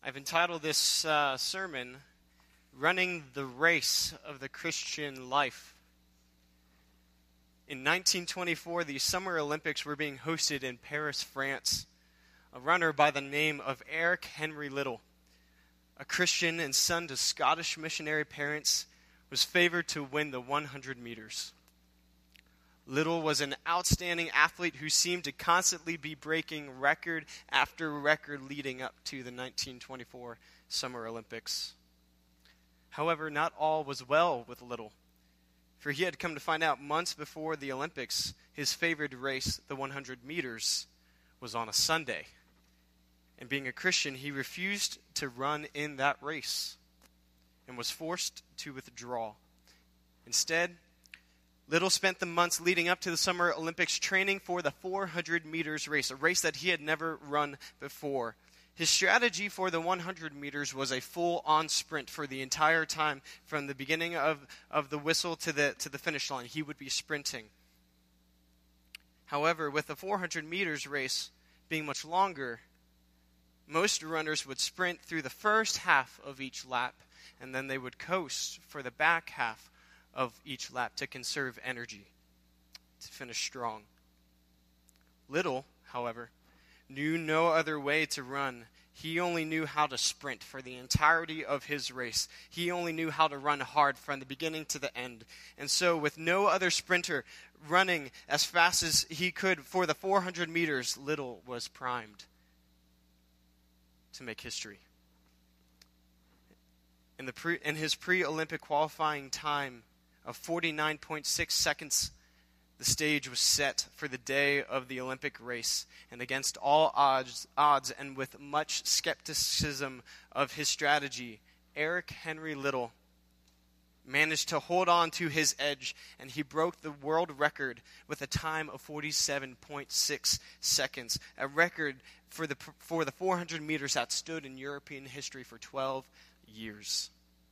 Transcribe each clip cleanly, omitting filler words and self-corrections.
I've entitled this sermon, Running the Race of the Christian Life. In 1924, the Summer Olympics were being hosted in Paris, France. A runner by the name of Eric Henry Liddell, a Christian and son to Scottish missionary parents, was favored to win the 100 meters. Liddell was an outstanding athlete who seemed to constantly be breaking record after record leading up to the 1924 Summer Olympics. However, not all was well with Liddell, for he had come to find out months before the Olympics, his favored race, the 100 meters, was on a Sunday. And being a Christian, he refused to run in that race and was forced to withdraw. Instead, Liddell spent the months leading up to the Summer Olympics training for the 400 meters race, a race that he had never run before. His strategy for the 100 meters was a full-on sprint for the entire time, from the beginning of the whistle to the finish line. He would be sprinting. However, with the 400 meters race being much longer, most runners would sprint through the first half of each lap, and then they would coast for the back half of each lap to conserve energy, to finish strong. Liddell, however, knew no other way to run. He only knew how to sprint for the entirety of his race. He only knew how to run hard from the beginning to the end. And so, with no other sprinter running as fast as he could for the 400 meters, Liddell was primed to make history. In his pre-Olympic qualifying time of 49.6 seconds, the stage was set for the day of the Olympic race, and against all odds and with much skepticism of his strategy, Eric Henry Liddell managed to hold on to his edge, and he broke the world record with a time of 47.6 seconds, a record for the 400 meters that stood in European history for 12 years.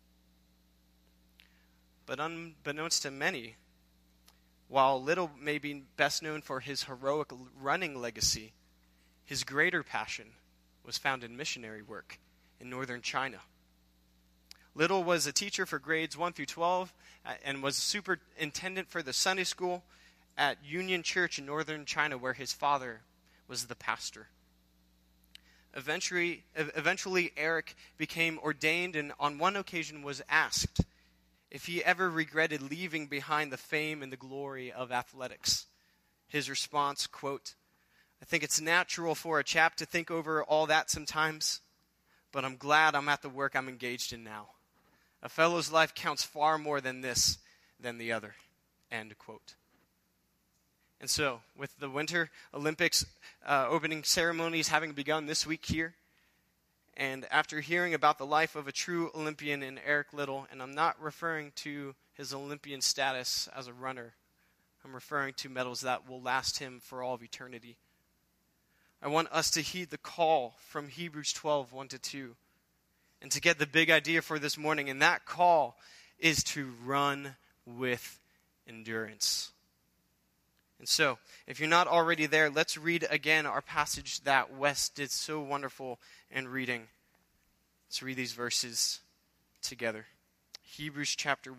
But unbeknownst to many, while Liddell may be best known for his heroic running legacy, his greater passion was found in missionary work in northern China. Liddell was a teacher for grades 1 through 12 and was superintendent for the Sunday school at Union Church in northern China, where his father was the pastor. Eventually, Eric became ordained, and on one occasion was asked if he ever regretted leaving behind the fame and the glory of athletics. His response, quote, "I think it's natural for a chap to think over all that sometimes, but I'm glad I'm at the work I'm engaged in now. A fellow's life counts far more than this, than the other," end quote. And so, with the Winter Olympics opening ceremonies having begun this week here, and after hearing about the life of a true Olympian in Eric Liddell, and I'm not referring to his Olympian status as a runner, I'm referring to medals that will last him for all of eternity, I want us to heed the call from Hebrews 12, 1-2, and to get the big idea for this morning, and that call is to run with endurance. And so, if you're not already there, let's read again our passage that Wes did so wonderful in reading. Let's read these verses together. Hebrews chapter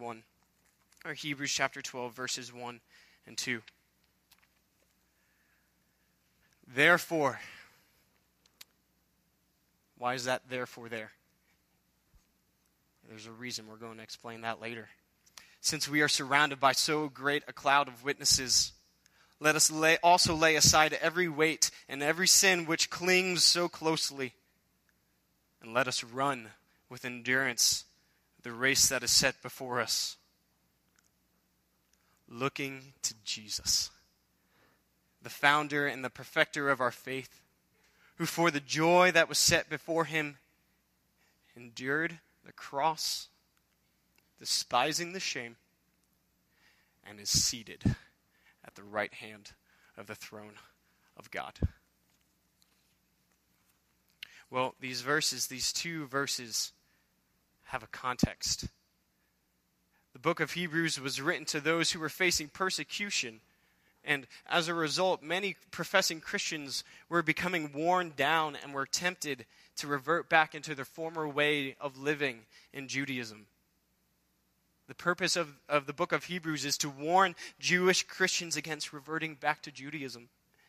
12, verses 1 and 2. Therefore, why is that therefore there? There's a reason. We're going to explain that later. Since we are surrounded by so great a cloud of witnesses, let us also lay aside every weight and every sin which clings so closely, and let us run with endurance the race that is set before us, looking to Jesus, the founder and the perfecter of our faith, who for the joy that was set before him endured the cross, despising the shame, and is seated at the right hand of the throne of God. Well, these two verses, have a context. The book of Hebrews was written to those who were facing persecution And as a result, many professing Christians were becoming worn down and were tempted to revert back into their former way of living in Judaism. The purpose of the book of Hebrews is to warn Jewish Christians against reverting back to Judaism.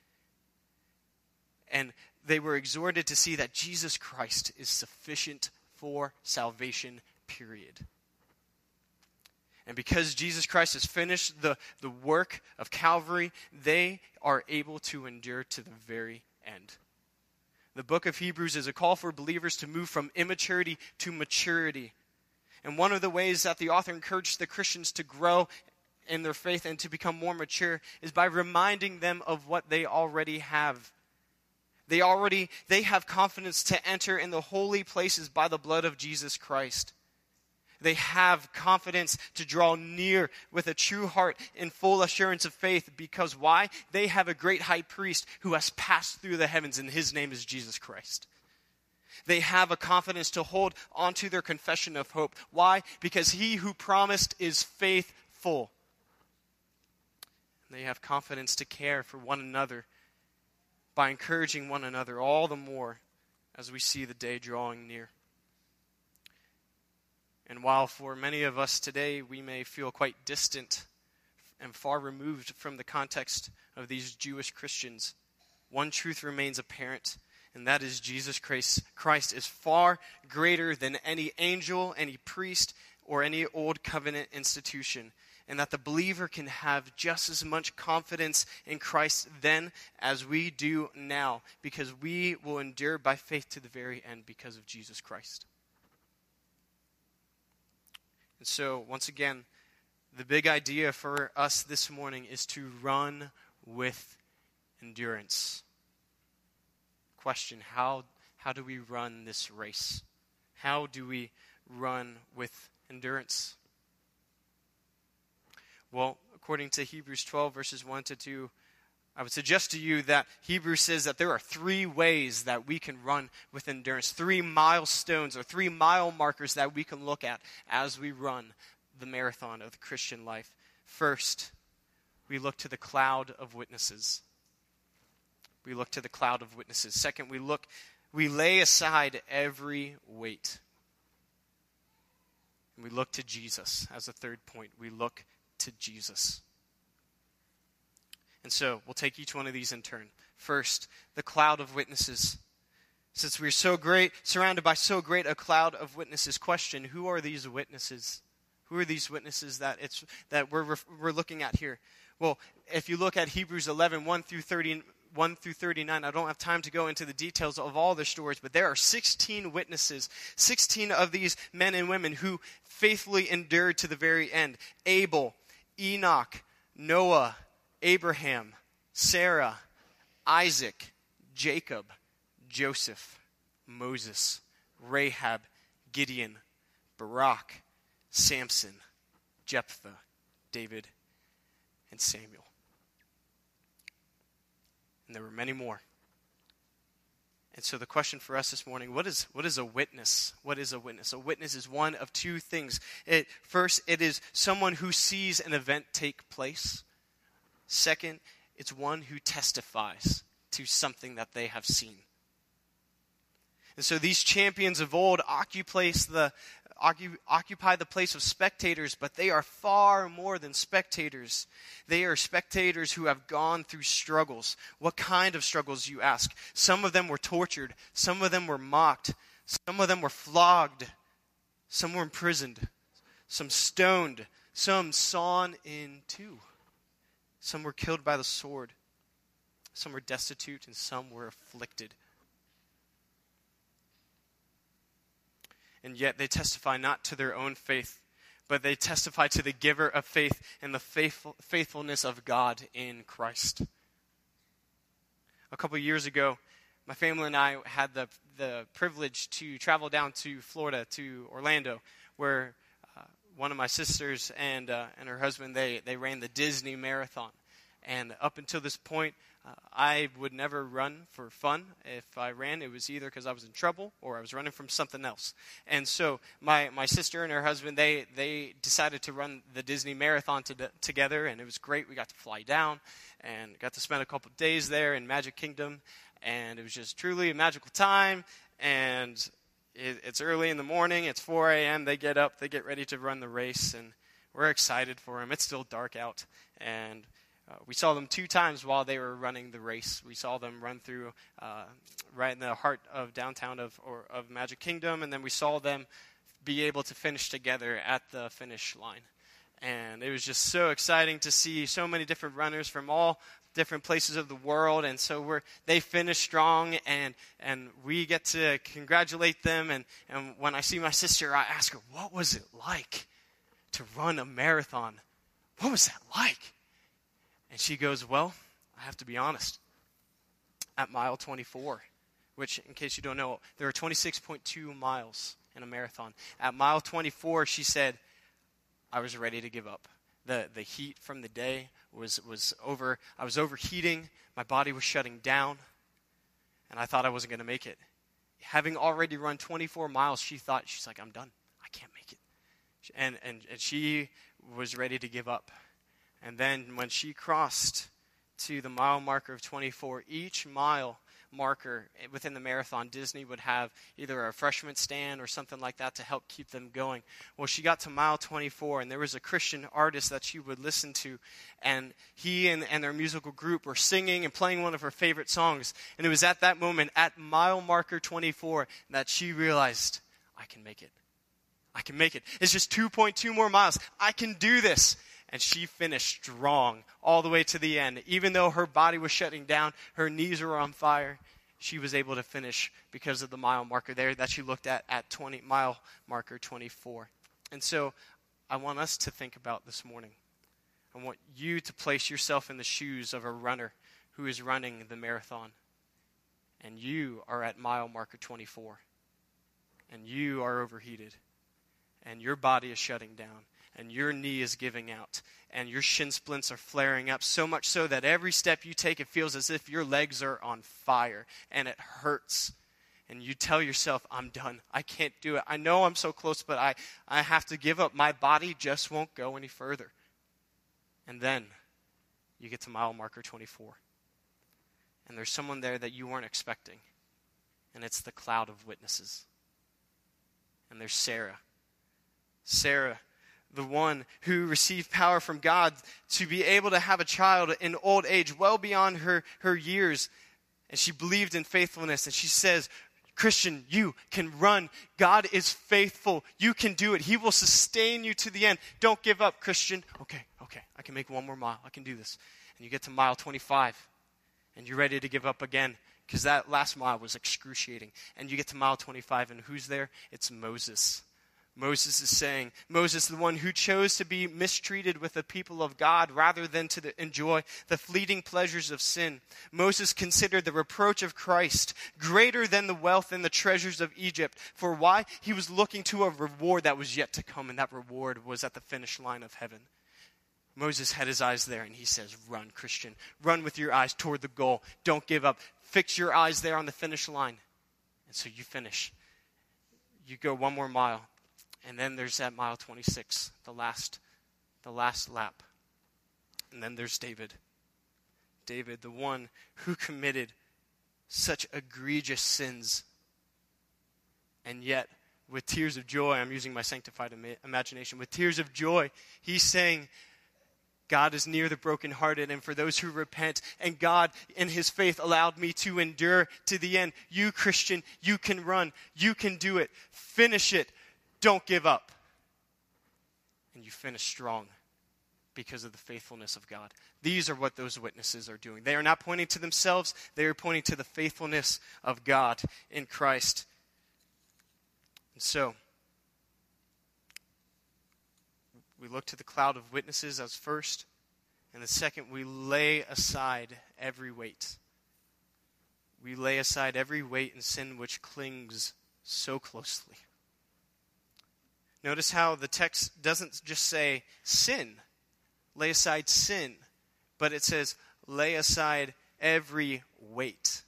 And they were exhorted to see that Jesus Christ is sufficient for salvation, period. And because Jesus Christ has finished the work of Calvary, they are able to endure to the very end. The book of Hebrews is a call for believers to move from immaturity to maturity. And one of the ways that the author encouraged the Christians to grow in their faith and to become more mature is by reminding them of what they already have. They have confidence to enter in the holy places by the blood of Jesus Christ. They have confidence to draw near with a true heart in full assurance of faith, because why? They have a great high priest who has passed through the heavens, and his name is Jesus Christ. They have a confidence to hold onto their confession of hope. Why? Because he who promised is faithful. They have confidence to care for one another by encouraging one another all the more as we see the day drawing near. And while for many of us today we may feel quite distant and far removed from the context of these Jewish Christians, one truth remains apparent, and that is Jesus Christ is far greater than any angel, any priest, or any old covenant institution, and that the believer can have just as much confidence in Christ then as we do now, because we will endure by faith to the very end because of Jesus Christ. And so, once again, the big idea for us this morning is to run with endurance. Question, how do we run this race? How do we run with endurance? Well, according to Hebrews 12, verses 1 to 2, I would suggest to you that Hebrews says that there are 3 ways that we can run with endurance, 3 milestones or 3 mile markers that we can look at as we run the marathon of the Christian life. First, we look to the cloud of witnesses. We look to the cloud of witnesses. Second, we lay aside every weight. And we look to Jesus as a third point. We look to Jesus. And so, we'll take each one of these in turn. First, the cloud of witnesses. Since we're surrounded by so great a cloud of witnesses, question, who are these witnesses? Who are these witnesses that we're looking at here? Well, if you look at Hebrews 11, 1 through 39, I don't have time to go into the details of all their stories, but there are 16 witnesses, 16 of these men and women who faithfully endured to the very end. Abel, Enoch, Noah, Abraham, Sarah, Isaac, Jacob, Joseph, Moses, Rahab, Gideon, Barak, Samson, Jephthah, David, and Samuel. And there were many more. And so the question for us this morning, what is a witness? What is a witness? A witness is one of 2 things. First, it is someone who sees an event take place. Second, it's one who testifies to something that they have seen. And so these champions of old occupy the place of spectators, but they are far more than spectators. They are spectators who have gone through struggles. What kind of struggles, you ask? Some of them were tortured. Some of them were mocked. Some of them were flogged. Some were imprisoned. Some stoned. Some sawn in two. Some were killed by the sword. Some were destitute, and some were afflicted. And yet they testify not to their own faith, but they testify to the giver of faith and the faithfulness of God in Christ. A couple of years ago, my family and I had the privilege to travel down to Florida, to Orlando, where one of my sisters and her husband, they ran the Disney Marathon. And up until this point, I would never run for fun. If I ran, it was either because I was in trouble or I was running from something else. And so my sister and her husband, they decided to run the Disney Marathon together, and it was great. We got to fly down and got to spend a couple of days there in Magic Kingdom, and it was just truly a magical time. And it's early in the morning. It's 4 a.m. They get up. They get ready to run the race, and we're excited for them. It's still dark out, and we saw them 2 times while they were running the race. We saw them run through right in the heart of downtown of Magic Kingdom, and then we saw them be able to finish together at the finish line. And it was just so exciting to see so many different runners from all different places of the world. And so they finished strong, and we get to congratulate them. And when I see my sister, I ask her, what was it like to run a marathon? What was that like? And she goes, well, I have to be honest. At mile 24, which, in case you don't know, there are 26.2 miles in a marathon. At mile 24, she said, I was ready to give up. The heat from the day was over. I was overheating. My body was shutting down. And I thought I wasn't going to make it. Having already run 24 miles, she's like, I'm done. I can't make it. And she was ready to give up. And then when she crossed to the mile marker of 24, each mile marker within the marathon, Disney would have either a refreshment stand or something like that to help keep them going. Well, she got to mile 24, and there was a Christian artist that she would listen to, and he and their musical group were singing and playing one of her favorite songs. And it was at that moment, at mile marker 24, that she realized, I can make it. I can make it. It's just 2.2 more miles. I can do this. And she finished strong all the way to the end. Even though her body was shutting down, her knees were on fire, she was able to finish because of the mile marker there that she looked at mile marker 24. And so I want us to think about this morning. I want you to place yourself in the shoes of a runner who is running the marathon. And you are at mile marker 24. And you are overheated. And your body is shutting down. And your knee is giving out, and your shin splints are flaring up, so much so that every step you take, it feels as if your legs are on fire, and it hurts. And you tell yourself, I'm done. I can't do it. I know I'm so close, but I have to give up. My body just won't go any further. And then you get to mile marker 24, and there's someone there that you weren't expecting, and it's the cloud of witnesses. And there's Sarah. Sarah, the one who received power from God to be able to have a child in old age, well beyond her years. And she believed in faithfulness. And she says, Christian, you can run. God is faithful. You can do it. He will sustain you to the end. Don't give up, Christian. Okay, I can make 1 more mile. I can do this. And you get to mile 25, and you're ready to give up again because that last mile was excruciating. And you get to mile 25, and who's there? It's Moses. Moses is saying, Moses, the one who chose to be mistreated with the people of God rather than to enjoy the fleeting pleasures of sin. Moses considered the reproach of Christ greater than the wealth and the treasures of Egypt. For why? He was looking to a reward that was yet to come, and that reward was at the finish line of heaven. Moses had his eyes there, and he says, run, Christian. Run with your eyes toward the goal. Don't give up. Fix your eyes there on the finish line. And so you finish. You go 1 more mile. And then there's at mile 26, the last lap. And then there's David. David, the one who committed such egregious sins. And yet, with tears of joy, I'm using my sanctified imagination, with tears of joy, he's saying, God is near the brokenhearted and for those who repent. And God, in his faith, allowed me to endure to the end. You, Christian, you can run. You can do it. Finish it. Don't give up. And you finish strong because of the faithfulness of God. These are what those witnesses are doing. They are not pointing to themselves. They are pointing to the faithfulness of God in Christ. And so, we look to the cloud of witnesses as first. And the second, we lay aside every weight. We lay aside every weight and sin which clings so closely. Notice how the text doesn't just say sin, lay aside sin, but it says lay aside every weight.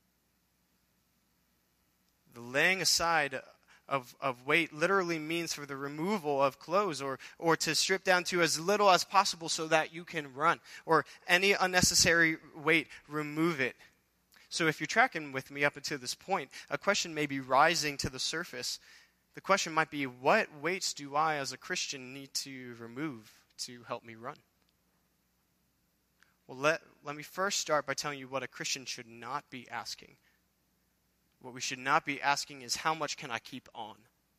The laying aside of weight literally means for the removal of clothes or to strip down to as little as possible so that you can run. Or any unnecessary weight, remove it. So if you're tracking with me up until this point, a question may be rising to the surface. The question might be, what weights do I as a Christian need to remove to help me run? Well, let me first start by telling you what a Christian should not be asking. What we should not be asking is, how much can I keep on?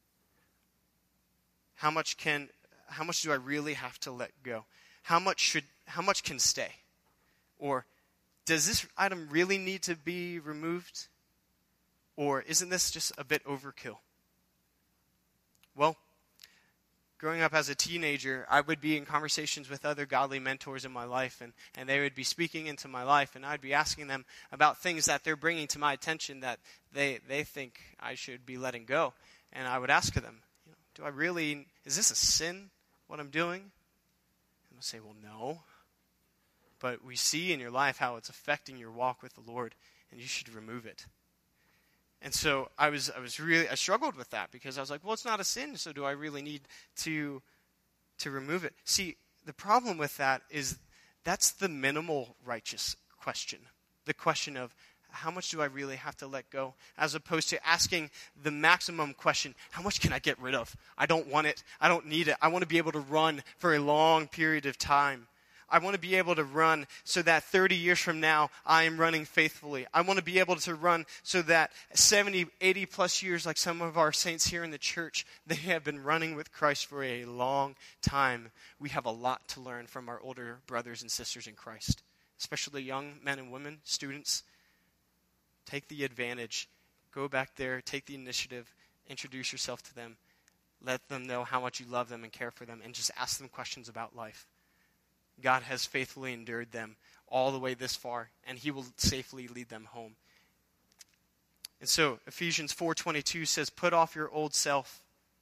How much do I really have to let go? How much can stay? Or does this item really need to be removed? Or isn't this just a bit overkill? Well, growing up as a teenager, I would be in conversations with other godly mentors in my life, and they would be speaking into my life, and I'd be asking them about things that they're bringing to my attention that they think I should be letting go. And I would ask them, is this a sin, what I'm doing? And they'll say, well, no. But we see in your life how it's affecting your walk with the Lord, and you should remove it. And so I struggled with that because I was like, well, it's not a sin, so do I really need to remove it? See, the problem with that is that's the minimal righteous question. The question of, how much do I really have to let go? As opposed to asking the maximum question, how much can I get rid of? I don't want it. I don't need it. I want to be able to run for a long period of time. I want to be able to run so that 30 years from now, I am running faithfully. I want to be able to run so that 70, 80 plus years, like some of our saints here in the church, they have been running with Christ for a long time. We have a lot to learn from our older brothers and sisters in Christ, especially young men and women, students. Take the advantage. Go back there, take the initiative, introduce yourself to them. Let them know how much you love them and care for them, and just ask them questions about life. God has faithfully endured them all the way this far, and he will safely lead them home. And so Ephesians 4:22 says, put off your old self.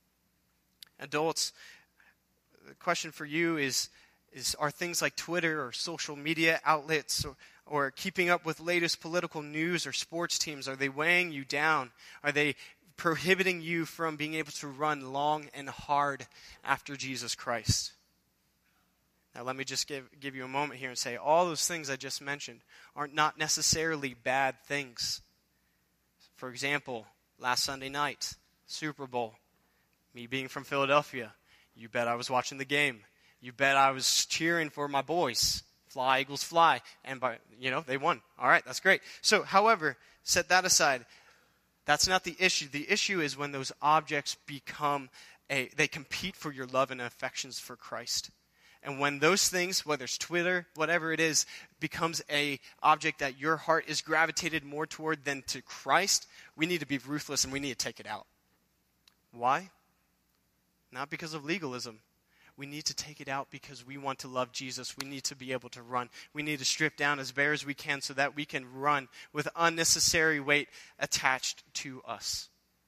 Adults, the question for you is are things like Twitter or social media outlets or keeping up with latest political news or sports teams, are they weighing you down? Are they prohibiting you from being able to run long and hard after Jesus Christ? Now let me just give you a moment here and say all those things I just mentioned are not necessarily bad things. For example, last Sunday night, Super Bowl, me being from Philadelphia, you bet I was watching the game. You bet I was cheering for my boys. Fly, Eagles, fly. And they won. All right, that's great. So, however, set that aside. That's not the issue. The issue is when those objects they compete for your love and affections for Christ. And when those things, whether it's Twitter, whatever it is, becomes a object that your heart is gravitated more toward than to Christ, we need to be ruthless and we need to take it out. Why? Not because of legalism. We need to take it out because we want to love Jesus. We need to be able to run. We need to strip down as bare as we can so that we can run with unnecessary weight attached to us.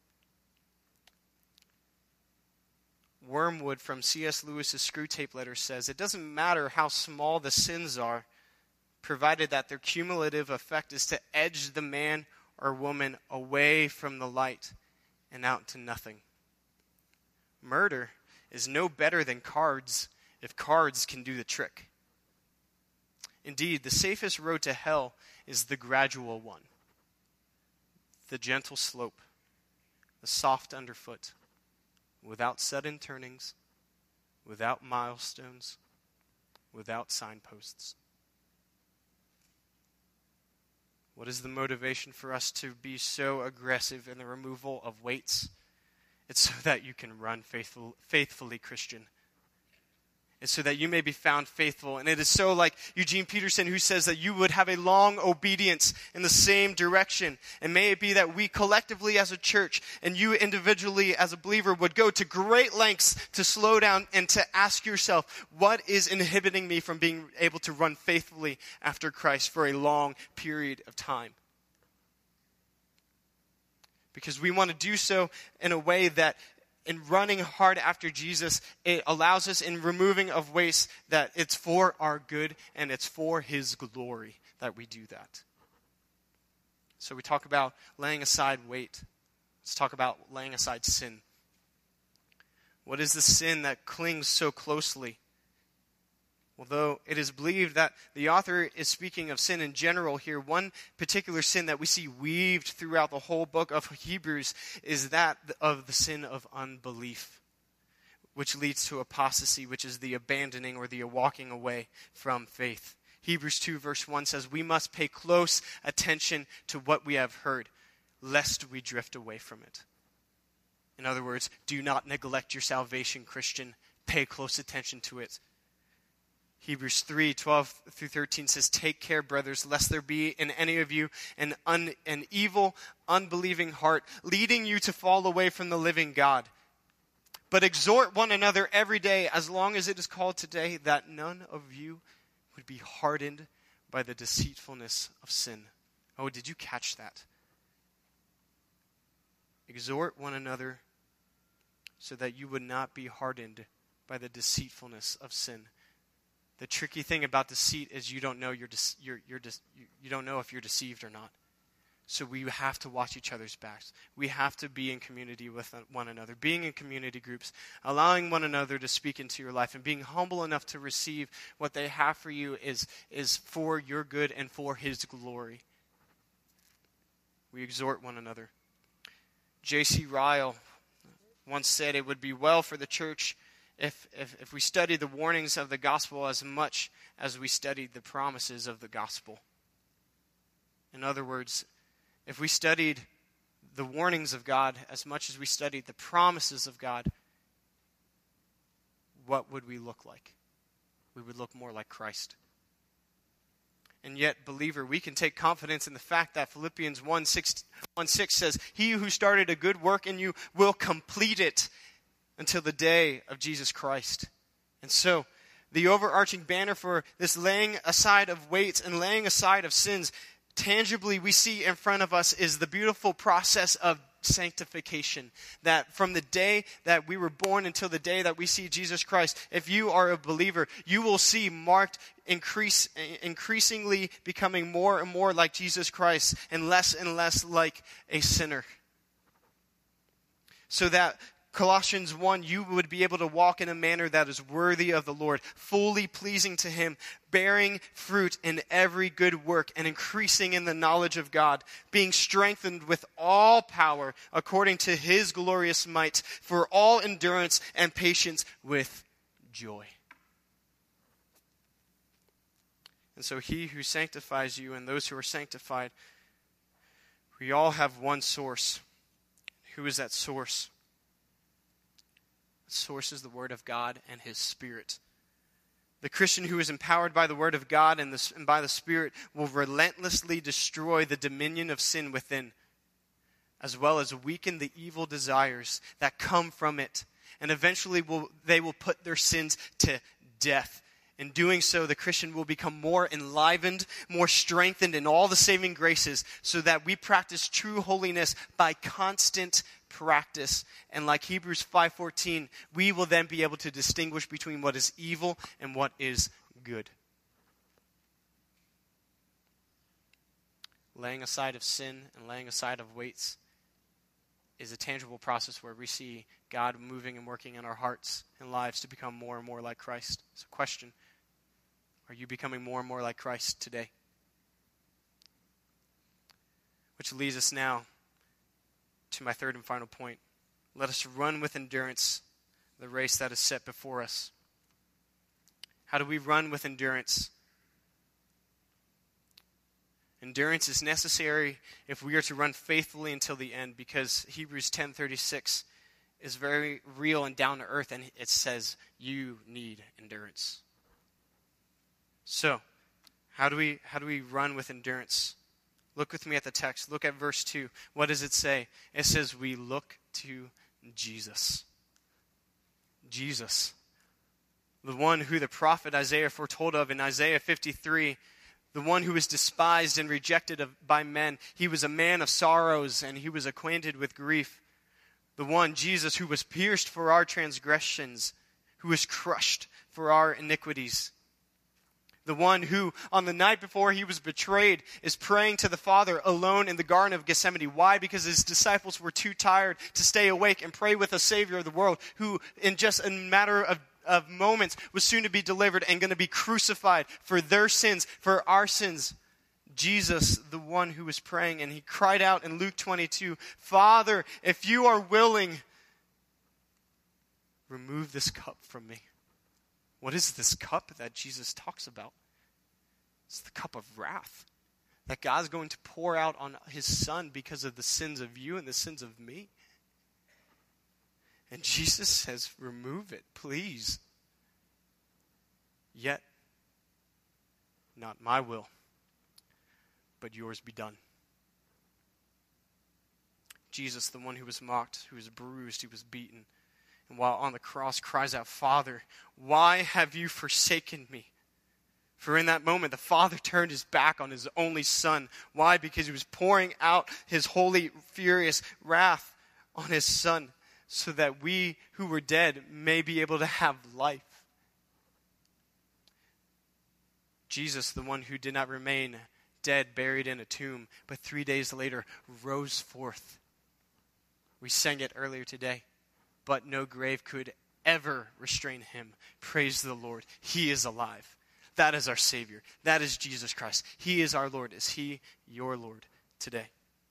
Wormwood from C.S. Lewis's Screwtape Letters says, it doesn't matter how small the sins are, provided that their cumulative effect is to edge the man or woman away from the light and out to nothing. Murder is no better than cards if cards can do the trick. Indeed, the safest road to hell is the gradual one, the gentle slope, the soft underfoot, without sudden turnings, without milestones, without signposts. What is the motivation for us to be so aggressive in the removal of weights? It's so that you can run faithfully, Christian. It's so that you may be found faithful. And it is so like Eugene Peterson, who says that you would have a long obedience in the same direction. And may it be that we collectively as a church and you individually as a believer would go to great lengths to slow down and to ask yourself, what is inhibiting me from being able to run faithfully after Christ for a long period of time? Because we want to do so in a way that in running hard after Jesus, it allows us in removing of waste that it's for our good and it's for his glory. that we do that. So we talk about laying aside weight. Let's talk about laying aside sin. What is the sin that clings so closely? Although it is believed that the author is speaking of sin in general here, one particular sin that we see weaved throughout the whole book of Hebrews is that of the sin of unbelief, which leads to apostasy, which is the abandoning or the walking away from faith. Hebrews 2 verse 1 says, we must pay close attention to what we have heard, lest we drift away from it. In other words, do not neglect your salvation, Christian. Pay close attention to it. Hebrews 3:12 through 13 says, take care, brothers, lest there be in any of you an evil, unbelieving heart, leading you to fall away from the living God. But exhort one another every day, as long as it is called today, that none of you would be hardened by the deceitfulness of sin. Oh, did you catch that? Exhort one another so that you would not be hardened by the deceitfulness of sin. The tricky thing about deceit is you don't know you don't know if you're deceived or not. So we have to watch each other's backs. We have to be in community with one another, being in community groups, allowing one another to speak into your life, and being humble enough to receive what they have for you is for your good and for His glory. We exhort one another. J.C. Ryle once said it would be well for the church if we studied the warnings of the gospel as much as we studied the promises of the gospel. In other words, if we studied the warnings of God as much as we studied the promises of God, what would we look like? We would look more like Christ. And yet, believer, we can take confidence in the fact that Philippians 1:6 says, he who started a good work in you will complete it until the day of Jesus Christ. And so, the overarching banner for this laying aside of weights and laying aside of sins, tangibly we see in front of us is the beautiful process of sanctification. That from the day that we were born until the day that we see Jesus Christ, if you are a believer, you will see marked increasingly becoming more and more like Jesus Christ and less like a sinner. So that Colossians 1, you would be able to walk in a manner that is worthy of the Lord, fully pleasing to Him, bearing fruit in every good work, and increasing in the knowledge of God, being strengthened with all power according to His glorious might, for all endurance and patience with joy. And so He who sanctifies you and those who are sanctified, we all have one source. Who is that source? Source is the Word of God and His Spirit. The Christian who is empowered by the Word of God and by the Spirit will relentlessly destroy the dominion of sin within, as well as weaken the evil desires that come from it. And eventually they will put their sins to death. In doing so, the Christian will become more enlivened, more strengthened in all the saving graces, so that we practice true holiness by constant practice. And like Hebrews 5:14, we will then be able to distinguish between what is evil and what is good. Laying aside of sin and laying aside of weights is a tangible process where we see God moving and working in our hearts and lives to become more and more like Christ. It's a question. Are you becoming more and more like Christ today? Which leads us now to my third and final point. Let us run with endurance the race that is set before us. How do we run with endurance? Endurance is necessary if we are to run faithfully until the end, because Hebrews 10:36 is very real and down to earth, and it says you need endurance. So, how do we run with endurance? Look with me at the text. Look at verse 2. What does it say? It says we look to Jesus. Jesus. The one who the prophet Isaiah foretold of in Isaiah 53. The one who was despised and rejected by men. He was a man of sorrows and he was acquainted with grief. The one, Jesus, who was pierced for our transgressions, who was crushed for our iniquities. The one who, on the night before he was betrayed, is praying to the Father alone in the Garden of Gethsemane. Why? Because his disciples were too tired to stay awake and pray with the Savior of the world, who in just a matter of moments was soon to be delivered and going to be crucified for their sins, for our sins. Jesus, the one who was praying, and he cried out in Luke 22, "Father, if you are willing, remove this cup from me." What is this cup that Jesus talks about? It's the cup of wrath that God's going to pour out on his Son because of the sins of you and the sins of me. And Jesus says, remove it, please. Yet, not my will, but yours be done. Jesus, the one who was mocked, who was bruised, who was beaten, and while on the cross cries out, "Father, why have you forsaken me?" For in that moment, the Father turned his back on his only Son. Why? Because he was pouring out his holy, furious wrath on his Son, so that we who were dead may be able to have life. Jesus, the one who did not remain dead, buried in a tomb, but 3 days later rose forth. We sang it earlier today. But no grave could ever restrain him. Praise the Lord. He is alive. That is our Savior. That is Jesus Christ. He is our Lord. Is he your Lord today?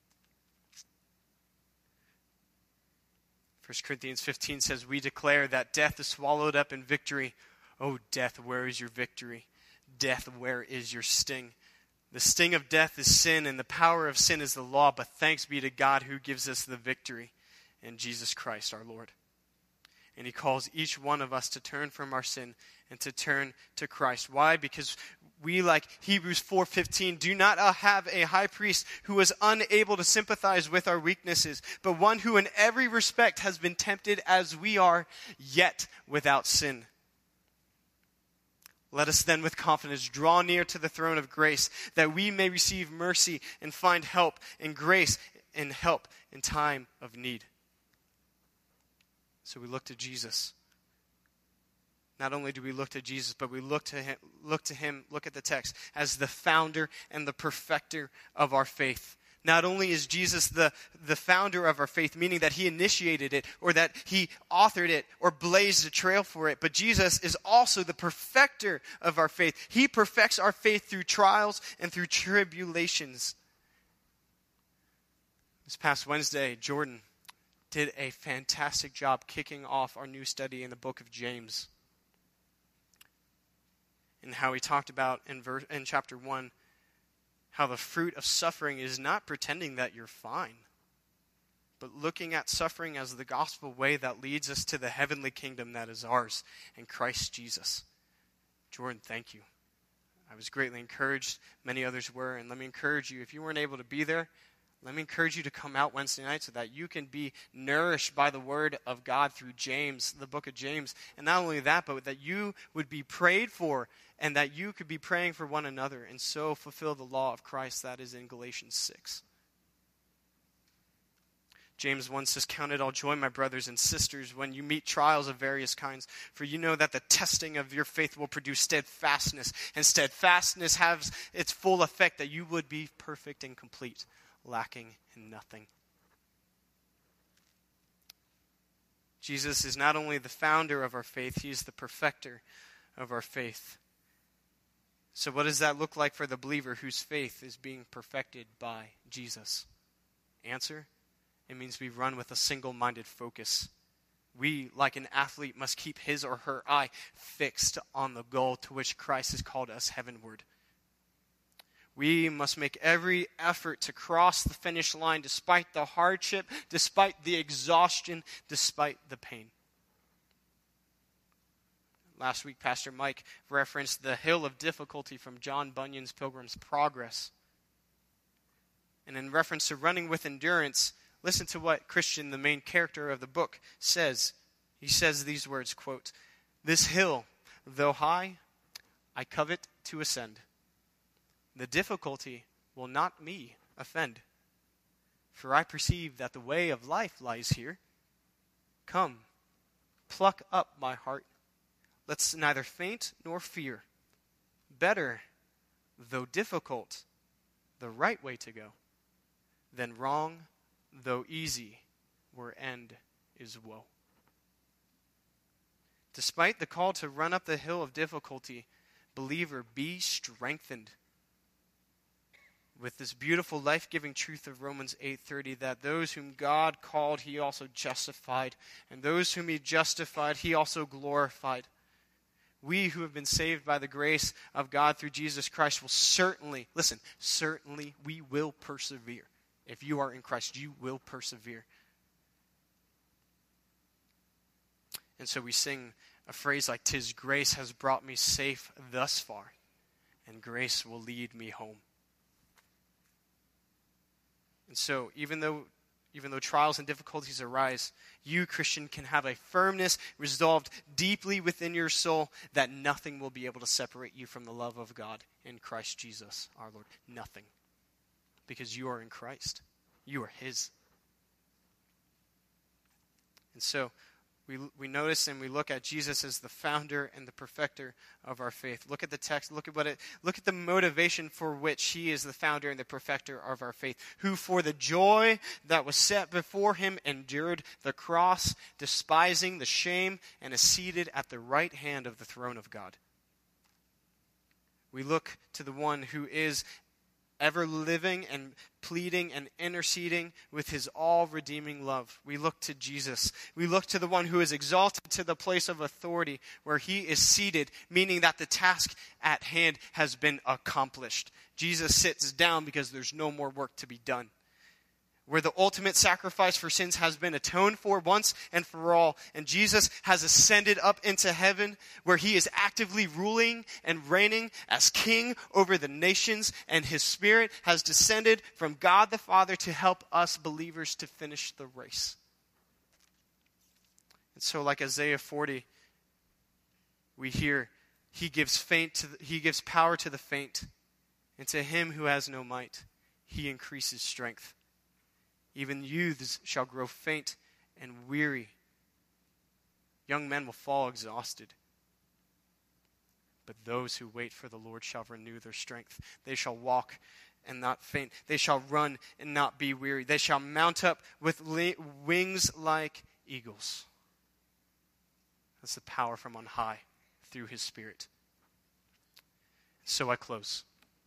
1 Corinthians 15 says, "We declare that death is swallowed up in victory. O death, where is your victory? Death, where is your sting? The sting of death is sin, and the power of sin is the law. But thanks be to God who gives us the victory in Jesus Christ our Lord." And he calls each one of us to turn from our sin and to turn to Christ. Why? Because we, like Hebrews 4:15, do not have a high priest who is unable to sympathize with our weaknesses, but one who in every respect has been tempted as we are, yet without sin. Let us then with confidence draw near to the throne of grace, that we may receive mercy and find help and grace and help in time of need. So we look to Jesus. Not only do we look to Jesus, but we look to him, look at the text, as the founder and the perfecter of our faith. Not only is Jesus the founder of our faith, meaning that he initiated it, or that he authored it, or blazed a trail for it, but Jesus is also the perfecter of our faith. He perfects our faith through trials and through tribulations. This past Wednesday, Jordan did a fantastic job kicking off our new study in the book of James. And how he talked about in chapter 1, how the fruit of suffering is not pretending that you're fine, but looking at suffering as the gospel way that leads us to the heavenly kingdom that is ours in Christ Jesus. Jordan, thank you. I was greatly encouraged. Many others were. And let me encourage you, if you weren't able to be there, let me encourage you to come out Wednesday night so that you can be nourished by the word of God through James, the book of James. And not only that, but that you would be prayed for and that you could be praying for one another and so fulfill the law of Christ that is in Galatians 6. James 1 says, "Count it all joy, my brothers and sisters, when you meet trials of various kinds, for you know that the testing of your faith will produce steadfastness, and steadfastness has its full effect that you would be perfect and complete, lacking in nothing." Jesus is not only the founder of our faith, he is the perfecter of our faith. So what does that look like for the believer whose faith is being perfected by Jesus? Answer: it means we run with a single-minded focus. We, like an athlete, must keep his or her eye fixed on the goal to which Christ has called us heavenward. We must make every effort to cross the finish line despite the hardship, despite the exhaustion, despite the pain. Last week, Pastor Mike referenced the hill of difficulty from John Bunyan's Pilgrim's Progress. And in reference to running with endurance, listen to what Christian, the main character of the book, says. He says these words, quote, "This hill, though high, I covet to ascend. The difficulty will not me offend, for I perceive that the way of life lies here. Come, pluck up my heart. Let's neither faint nor fear. better, though difficult, the right way to go, than wrong, though easy, where end is woe. Despite the call to run up the hill of difficulty, believer, be strengthened with this beautiful life-giving truth of Romans 8:30, that those whom God called, he also justified, and those whom he justified, he also glorified. We who have been saved by the grace of God through Jesus Christ will certainly we will persevere. If you are in Christ, you will persevere. And so we sing a phrase like, "'Tis grace has brought me safe thus far, and grace will lead me home." And so, even though trials and difficulties arise, you, Christian, can have a firmness resolved deeply within your soul that nothing will be able to separate you from the love of God in Christ Jesus our Lord. Nothing. Because you are in Christ. You are his. And so, we notice and we look at Jesus as the founder and the perfecter of our faith. Look at the text. Look at the motivation for which he is the founder and the perfecter of our faith. Who for the joy that was set before him endured the cross, despising the shame, and is seated at the right hand of the throne of God. We look to the one who is ever living and pleading and interceding with his all-redeeming love. We look to Jesus. We look to the one who is exalted to the place of authority where he is seated, meaning that the task at hand has been accomplished. Jesus sits down because there's no more work to be done. Where the ultimate sacrifice for sins has been atoned for once and for all. And Jesus has ascended up into heaven where he is actively ruling and reigning as king over the nations. And his Spirit has descended from God the Father to help us believers to finish the race. And so like Isaiah 40, we hear he gives power to the faint. And to him who has no might, he increases strength. Even youths shall grow faint and weary. Young men will fall exhausted. But those who wait for the Lord shall renew their strength. They shall walk and not faint. They shall run and not be weary. They shall mount up with wings like eagles. That's the power from on high through his Spirit. So I close.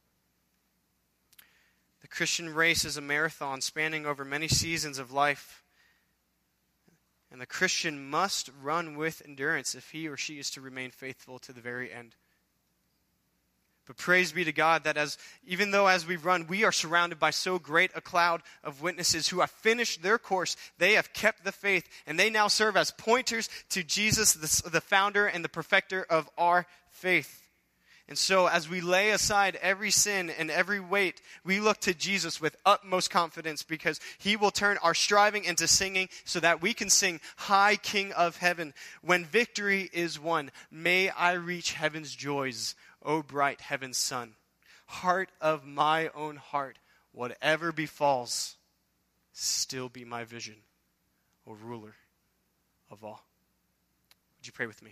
The Christian race is a marathon spanning over many seasons of life. And the Christian must run with endurance if he or she is to remain faithful to the very end. But praise be to God that even though as we run, we are surrounded by so great a cloud of witnesses who have finished their course, they have kept the faith, and they now serve as pointers to Jesus, the founder and the perfecter of our faith. And so as we lay aside every sin and every weight, we look to Jesus with utmost confidence because he will turn our striving into singing so that we can sing, "High King of Heaven, when victory is won, may I reach heaven's joys, O bright heaven's sun. Heart of my own heart, whatever befalls, still be my vision, O ruler of all." Would you pray with me?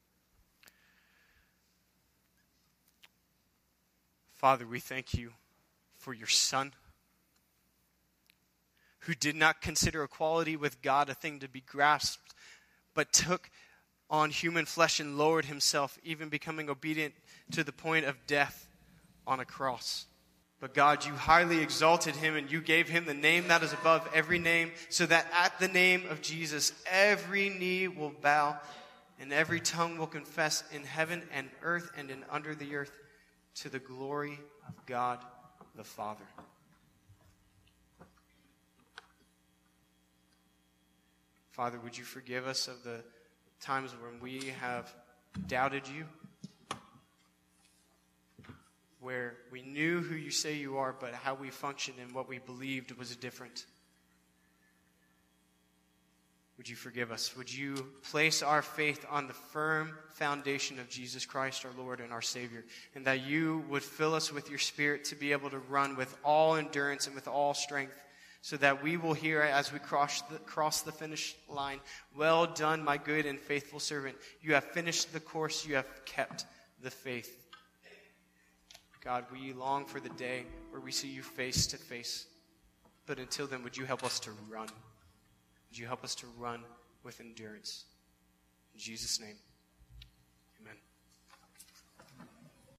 Father, we thank you for your Son, who did not consider equality with God a thing to be grasped, but took on human flesh and lowered himself, even becoming obedient to the point of death on a cross. But God, you highly exalted him, and you gave him the name that is above every name, so that at the name of Jesus every knee will bow, and every tongue will confess in heaven and earth and in under the earth, to the glory of God the Father. Father, would you forgive us of the times when we have doubted you, where we knew who you say you are, but how we functioned and what we believed was different. Would you forgive us? Would you place our faith on the firm foundation of Jesus Christ, our Lord and our Savior, and that you would fill us with your Spirit to be able to run with all endurance and with all strength, so that we will hear as we cross the finish line, "Well done, my good and faithful servant. You have finished the course. You have kept the faith." God, we long for the day where we see you face to face. But until then, would you help us to run? Would you help us to run with endurance? In Jesus' name.